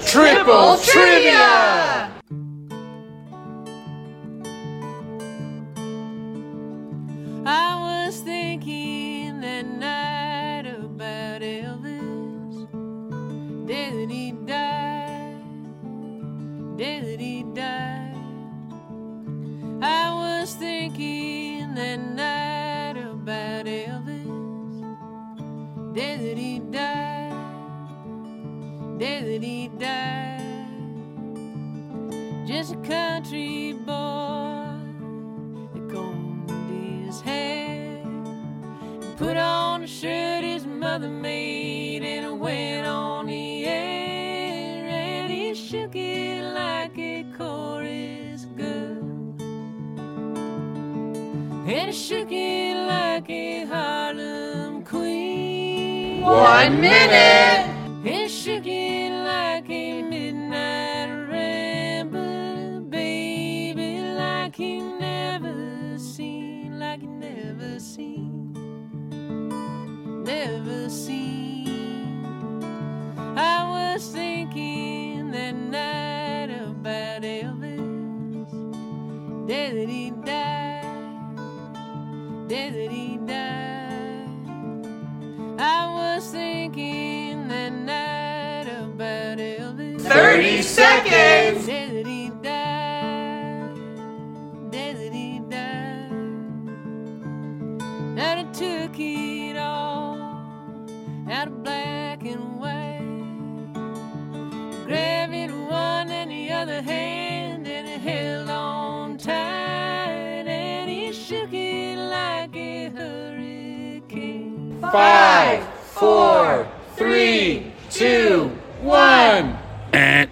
Triple Trivia! I was thinking that night about Elvis. Day that he died, day that he died. I was thinking that night about Elvis. Day that he died, day that he died. Just a country boy that combed his hair, put on a shirt his mother made, and went on the air, and he shook it like a chorus girl, and he shook it like a Harlem queen. 1 minute! And he shook it like a midnight rambler, baby, like he never seen, like he never seen, never seen. I was thinking that night about Elvis, day that he died, day that he died. I was thinking that night about Elvis. 30 seconds! Day that he died, day that he died. That he took it all out of black and white, grabbed it one and the other hand, and he held on tight, and he shook it like a hurricane. 5, 4, 3, 2, 1.